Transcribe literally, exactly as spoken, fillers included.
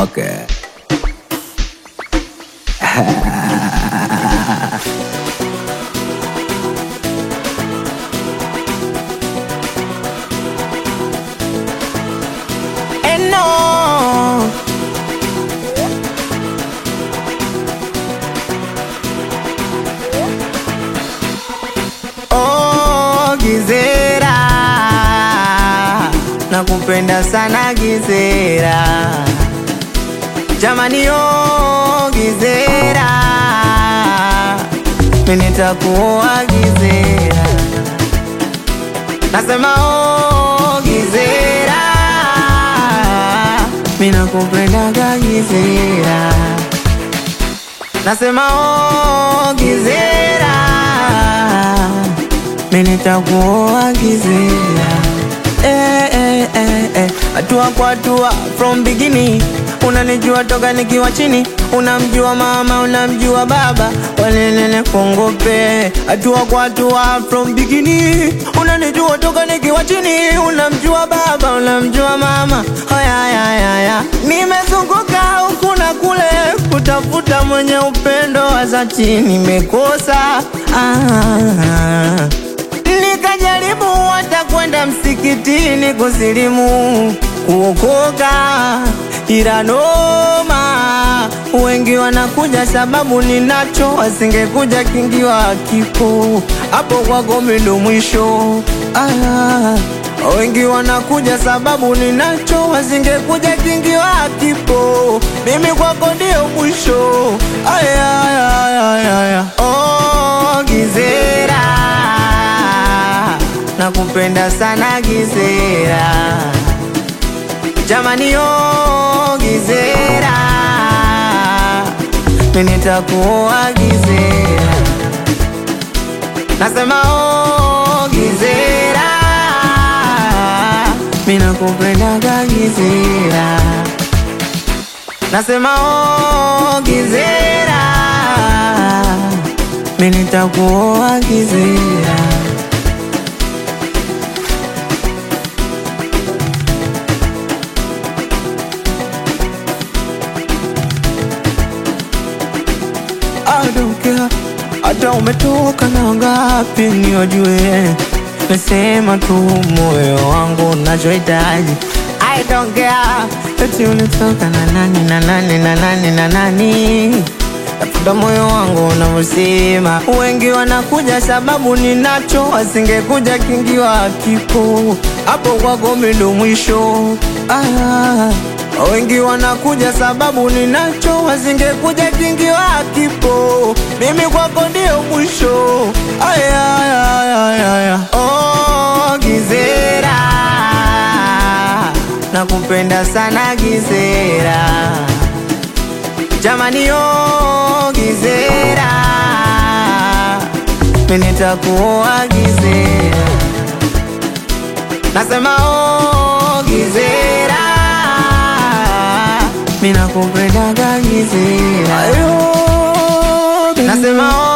Okay. And no, oh Gizera, nakupenda sana Gizera. Jamani oh Gizera, mimi nitakuoa Gizera. Nasema oh Gizera, mimi nakupenda Gizera. Nasema oh Gizera, mimi nitakuoa Gizera. Eh eh eh eh, hatua kwa hatua from beginning. Unanijua toka nikiwa chini, unamjua mama, unamjua baba, walelele kongope. Hatua kwa hatua from beginning. Unanijua toka nikiwa chini, unamjua baba, unamjua mama. Haya ya ya ya, nimezunguka huku na kule kutafuta mwenye upendo wa dhati, nimekosa. Ah, nikajaribu hata kwenda msikitini kusilimu, kuokoka, ila noma. Wengi wanakuja sababu ninacho, wasingekuja kingiwa kipo hapo kwako mimi ndo mwisho. Ah, wengi wanakuja sababu ninacho, wasingekuja kingiwa kipo, mimi kwako ndio mwisho. Aya aya aya aya, oh Gizera, nakupenda sana Gizera. Jamani oh Gizera, mimi nitakuoa Gizera. Nasema oh Gizera, mimi nakupenda Gizera. Nasema oh Gizera, mimi nitakuoa Gizera. I don't care, hata umetoka na ngapi niojue, nasema tu moyo wangu unachohitaji. I don't care, eti ulitoka na nani na nani na nani na nani, tafuta moyo wangu unavyosema. Wengi wanakuja sababu ninacho, wasingekuja kingiwa kipo hapo kwako mimi ndo mwisho. Ah, wengi wanakuja sababu ninacho, wasingekuja kingiwa kipo, mimi kwako ndio mwisho. Aya aya aya aya, oh Gizera, nakupenda sana Gizera. Jamani oh Gizera, mimi nitakuoa Gizera. Nasema oh Gizera, mimi nakupenda Gizera. Nasema oh